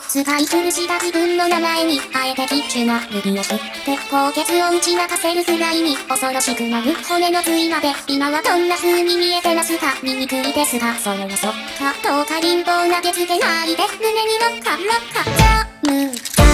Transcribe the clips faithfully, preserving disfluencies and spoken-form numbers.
使い古した自分の名前にあえてキッチュな指をして高血を打ち負かせるくらいに恐ろしくなる骨の髄まで今はどんな風に見えてますか醜いですがそれはそっかどうか貧乏投げつけないで胸に乗っか乗っかジャム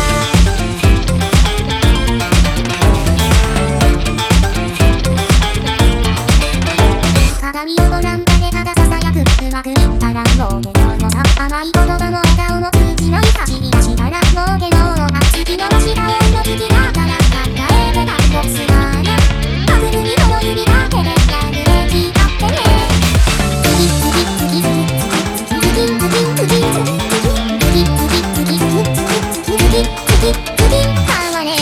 鏡をご覧だけただささやくうまくいったらもうけようのさ甘い言葉も笑顔も通じない走り出したらもうけようの次の足が追いの次だから考えてないボスがねパズルにこの指だけでやるべきだってね次次次次次次次次次次次次次次次次かわね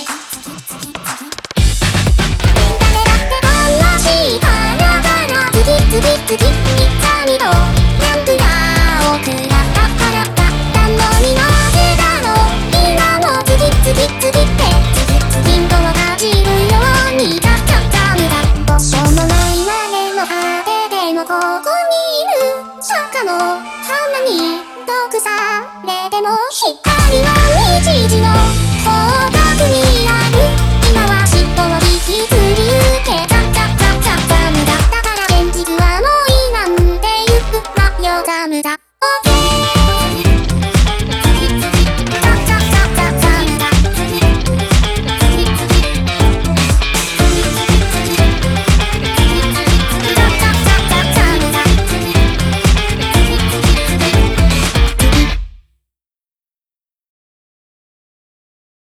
次々に三度なんとやを食らったからだったのになぜだろう今も次々次って次々とかじるようになっちゃったんだどうしようもない我の果てでもここにいる坂の花に毒されても光は日時の